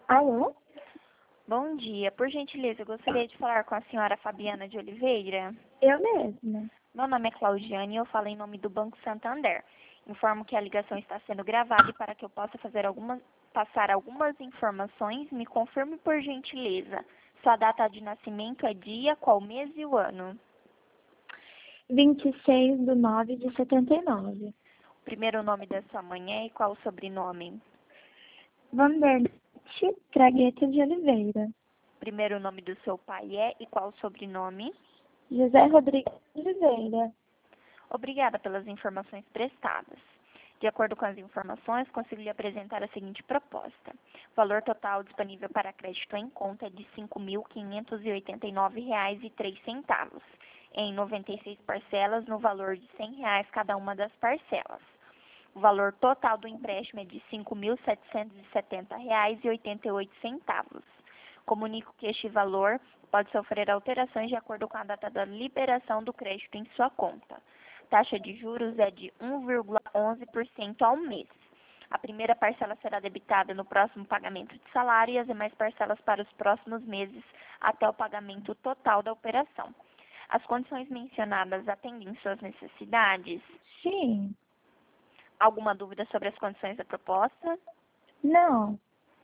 Alô? Bom dia. Por gentileza, eu gostaria de falar com a senhora Fabiana de Oliveira. Eu mesma. Meu nome é Claudiane e eu falo em nome do Banco Santander. Informo que a ligação está sendo gravada e para que eu possa passar algumas informações, me confirme por gentileza. Sua data de nascimento é dia, qual mês e o ano? 26/9/79. O primeiro nome da sua mãe é e qual o sobrenome? Vanderlete Tragueta de Oliveira. O primeiro nome do seu pai é e qual o sobrenome? José Rodrigues de Oliveira. Obrigada pelas informações prestadas. De acordo com as informações, consigo lhe apresentar a seguinte proposta. O valor total disponível para crédito em conta é de R$ 5.589,03, em 96 parcelas, no valor de R$ 100 cada uma das parcelas. O valor total do empréstimo é de R$ 5.770,88. Comunico que este valor pode sofrer alterações de acordo com a data da liberação do crédito em sua conta. Taxa de juros é de 1,11% ao mês. A primeira parcela será debitada no próximo pagamento de salário e as demais parcelas para os próximos meses até o pagamento total da operação. As condições mencionadas atendem suas necessidades? Sim. Alguma dúvida sobre as condições da proposta? Não.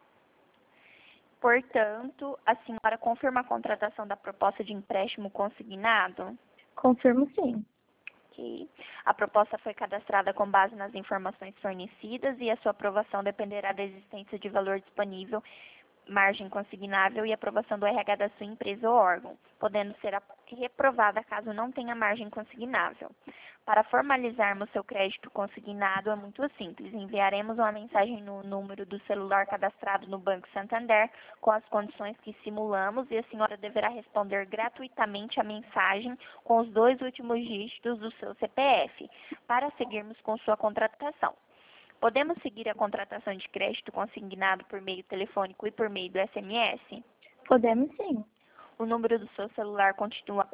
Portanto, a senhora confirma a contratação da proposta de empréstimo consignado? Confirmo sim. Ok. A proposta foi cadastrada com base nas informações fornecidas e a sua aprovação dependerá da existência de valor disponível, margem consignável e aprovação do RH da sua empresa ou órgão, podendo ser reprovada caso não tenha margem consignável. Para formalizarmos seu crédito consignado é muito simples. Enviaremos uma mensagem no número do celular cadastrado no Banco Santander com as condições que simulamos e a senhora deverá responder gratuitamente a mensagem com os 2 últimos dígitos do seu CPF para seguirmos com sua contratação. Podemos seguir a contratação de crédito consignado por meio telefônico e por meio do SMS? Podemos sim. O número do seu celular continua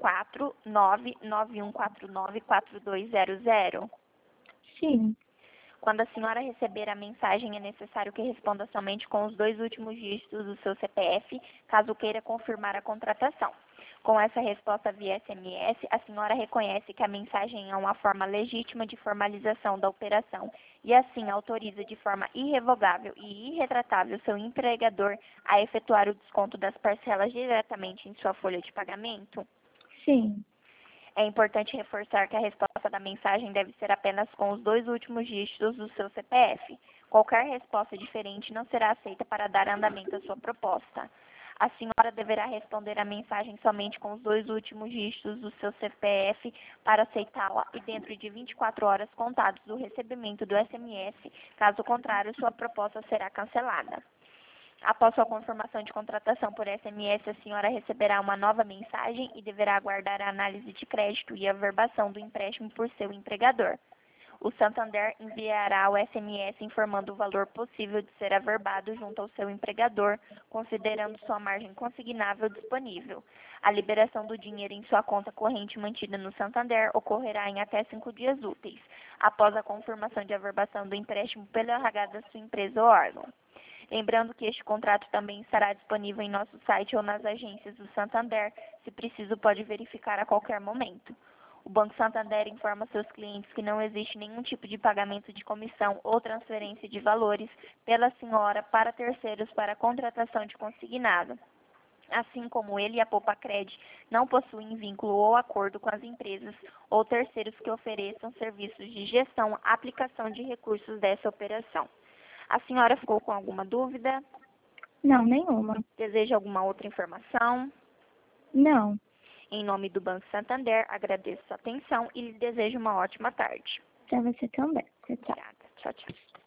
449-9149-4200? Sim. Quando a senhora receber a mensagem, é necessário que responda somente com os 2 últimos dígitos do seu CPF, caso queira confirmar a contratação. Com essa resposta via SMS, a senhora reconhece que a mensagem é uma forma legítima de formalização da operação e assim autoriza de forma irrevogável e irretratável seu empregador a efetuar o desconto das parcelas diretamente em sua folha de pagamento? Sim. É importante reforçar que a resposta da mensagem deve ser apenas com os 2 últimos dígitos do seu CPF. Qualquer resposta diferente não será aceita para dar andamento à sua proposta. A senhora deverá responder a mensagem somente com os 2 últimos dígitos do seu CPF para aceitá-la e dentro de 24 horas contados do recebimento do SMS. Caso contrário, sua proposta será cancelada. Após sua confirmação de contratação por SMS, a senhora receberá uma nova mensagem e deverá aguardar a análise de crédito e a averbação do empréstimo por seu empregador. O Santander enviará o SMS informando o valor possível de ser averbado junto ao seu empregador, considerando sua margem consignável disponível. A liberação do dinheiro em sua conta corrente mantida no Santander ocorrerá em até 5 dias úteis, após a confirmação de averbação do empréstimo pelo RH da sua empresa ou órgão. Lembrando que este contrato também estará disponível em nosso site ou nas agências do Santander. Se preciso, pode verificar a qualquer momento. O Banco Santander informa seus clientes que não existe nenhum tipo de pagamento de comissão ou transferência de valores pela senhora para terceiros para contratação de consignado. Assim como ele e a Poupa-Cred não possuem vínculo ou acordo com as empresas ou terceiros que ofereçam serviços de gestão, aplicação de recursos dessa operação. A senhora ficou com alguma dúvida? Não, nenhuma. Deseja alguma outra informação? Não. Em nome do Banco Santander, agradeço sua atenção e lhe desejo uma ótima tarde. Pra você também. Tchau, tchau. Obrigada. Tchau, tchau.